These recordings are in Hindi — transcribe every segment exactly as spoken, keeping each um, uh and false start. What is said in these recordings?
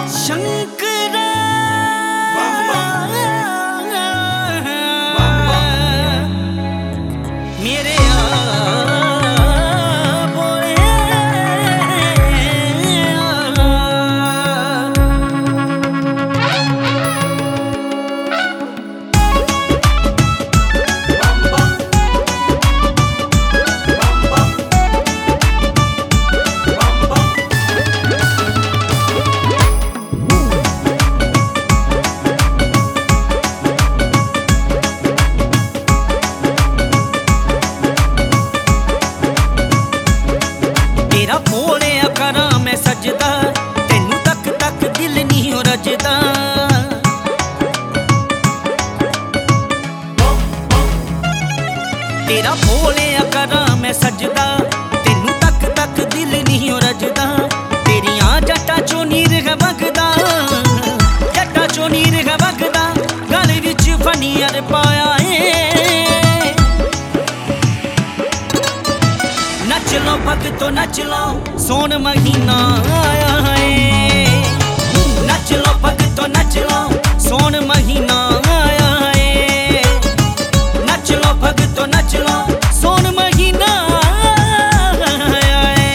शंकरा मेरे तेरा भोलिया करा मैं सजदा तेनू तक तक दिल नहीं हो रजदा। तेरा भोलिया करा मैं सजदा तेनू तक तक दिल नहीं हो रजदा। तेरियां जट्टा चो नीर है वगदा जट्टा चो नीर है वगदा गल विच फनीर पाया है। नच लो भगतो नच लो सोन महीना आया है। नच लो भगतो नच लो सोन महीना आया है। नच लो भगतो नच लो सोन महीना आया है।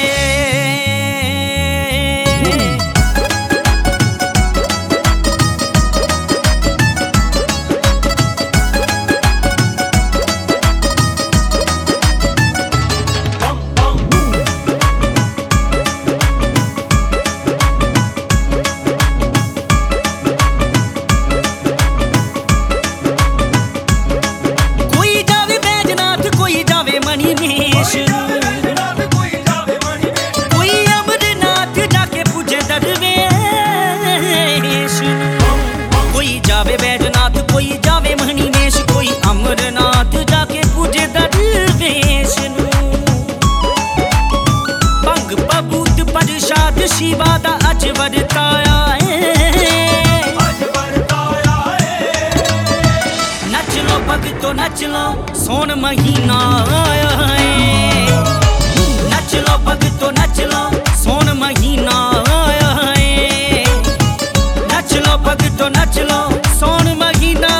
कोई अमरनाथ जाके पूजे दरवेश। कोई जावे बैजनाथ कोई जावे मणिमेश कोई अमरनाथ जाके पूजे दरवेश। भंग बबूत प्रसाद शिवा दा अज वरताया है। नच लो भगतो नच लो सोन महीना आया है। नच लो भगतो नच लो सोन महीना आया है। नच लो भगतो नच लो सोन महीना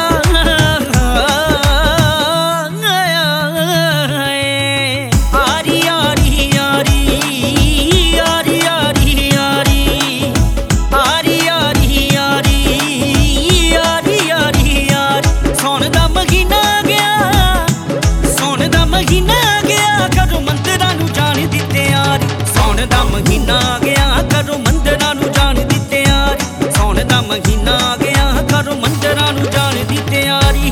आया है। आरी आरी आरी आरी आरी आरी आरी आरी आरी आरी आरी आरी सोन दा महीना गया सोन दा महीना गया करो मंदिरां नू जान दी तैयारी। सौन दा महीना गया करो मंदिरां नू जान दी तैयारी। सौन दा महीना गया करो मंदिरां नू जान दी तैयारी।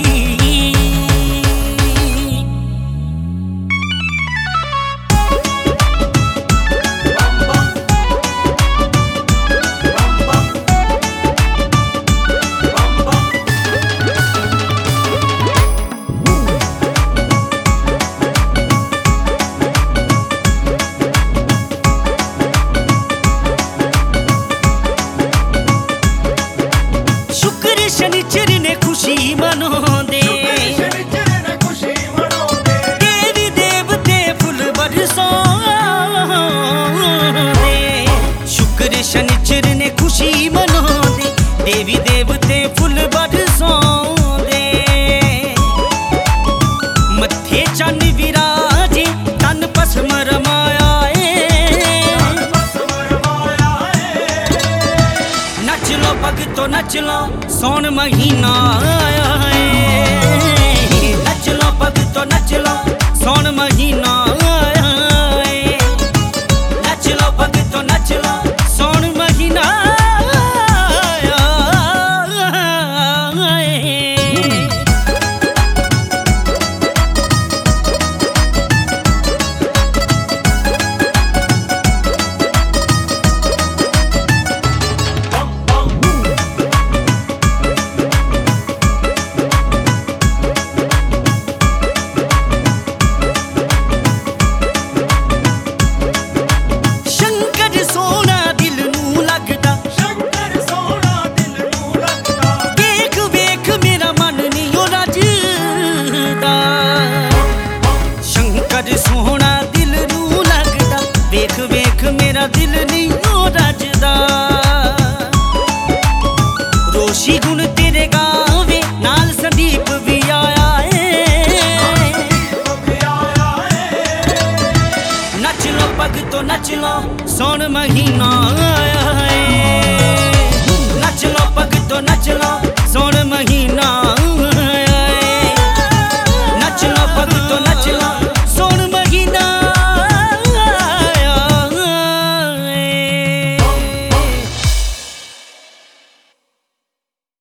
शनिचर ने खुशी मनांदे देवी देवते फुल बरसांदे। शुक्र शनिचर ने खुशी मनांदे देवी देवते फुल बरसांदे। मत्थे चन्न विराजे तन भस्म रमाया है। नच लो भगतो नच लो सोन महीना आया है। नच लो भगतो नच लो सोन महीना आया है। नच लो भगतो नच लो सोन महीना आया है। दिल नहीं रजदा महीना आया है। नच लो भगतो नच लो।